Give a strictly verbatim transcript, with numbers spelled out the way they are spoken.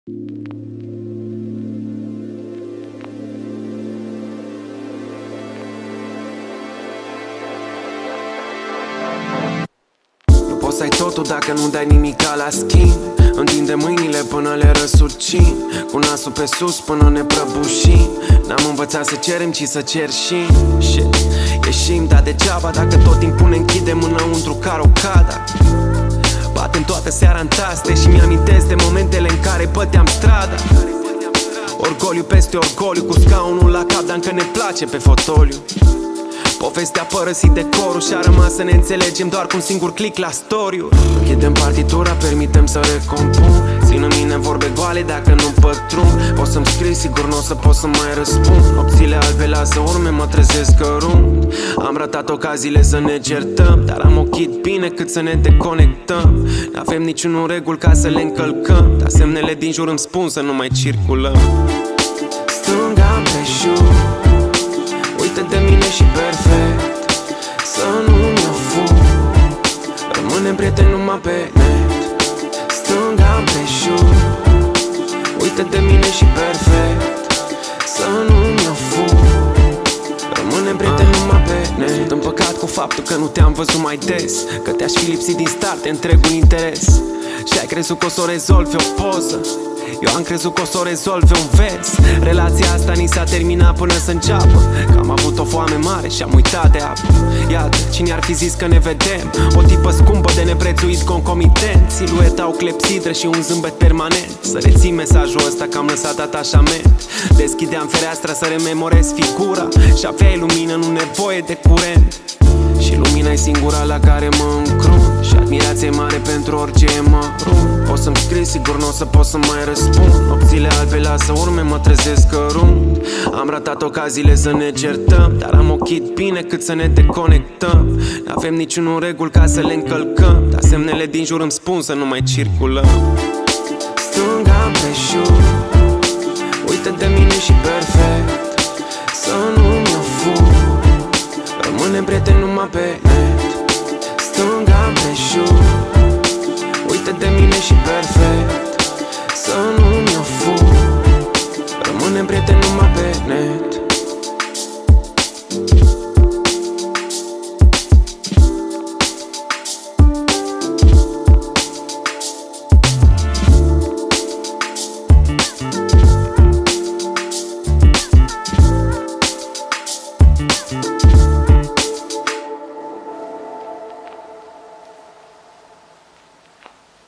Poți să ai totul dacă nu dai nimica la schimb. Întinde mâinile până le răsucim, cu nasul pe sus până ne prăbușim. N-am învățat să cerem, ci să cerșim. Shit. Ieșim, dar degeaba dacă tot timpul ne închidem înăuntru ca rocada. Batem toată seara în taste și mi-amintesc de momentele în care băteam strada. Orgoliu peste orgoliu, cu scaunul la cap, dar încă ne place pe fotoliu. Povestea părăsit decorul și a rămas să ne înțelegem doar cu un singur click la story-uri. Închidem partitura, permitem să recompun. Țin în mine vorbe goale dacă nu pătrund. Poți să-mi scrii, sigur n-o să pot să mai răspund. Nopțile albe lasă urme, mă trezesc cărunt. Am ratat ocaziile să ne certăm, dar am ochit bine cât să ne deconectăm. N-avem niciunul reguli ca să le încălcăm, dar semnele din jur îmi spun să nu mai circulăm. Stânga împrejur, uită de mine și perfect, să nu mi-o fur. Rămânem prieteni numai pe net. Stânga împrejur, uită de mine și perfect, să nu mi-o fur. Rămânem prieteni numai pe net. Sunt împăcat cu faptul că nu te-am văzut mai des, că te-aș fi lipsit din start de întregul interes. Și ai crezut că o să o rezolvi o poză, eu am crezut că o să o rezolve un vers. Relația asta ni s-a terminat până să înceapă, că am avut o foame mare și am uitat de apă. Iată, cine ar fi zis că ne vedem? O tipă scumpă de neprețuit concomitent, silueta o clepsidră și un zâmbet permanent. Să rețin mesajul ăsta că am lăsat atașament. Deschideam fereastra să rememorez figura și aveai lumină, nu nevoie de curent. Și lumina e singura la care mă încrun, și admirație mare pentru orice e mărunt. O să-mi scrii, sigur n-o să pot să mai răspund. Nopțile albe lasă urme, mă trezesc cărunt. Am ratat ocaziile să ne certăm, dar am ochit bine cât să ne deconectăm. N-avem niciunul reguli ca să le încălcăm, dar semnele din jur îmi spun să nu mai circulăm. Stânga împrejur, uită de mine și perfect, să nu mi-o fur. Rămânem prieteni numai pe net. Stânga împrejur, uită de mine și perfect,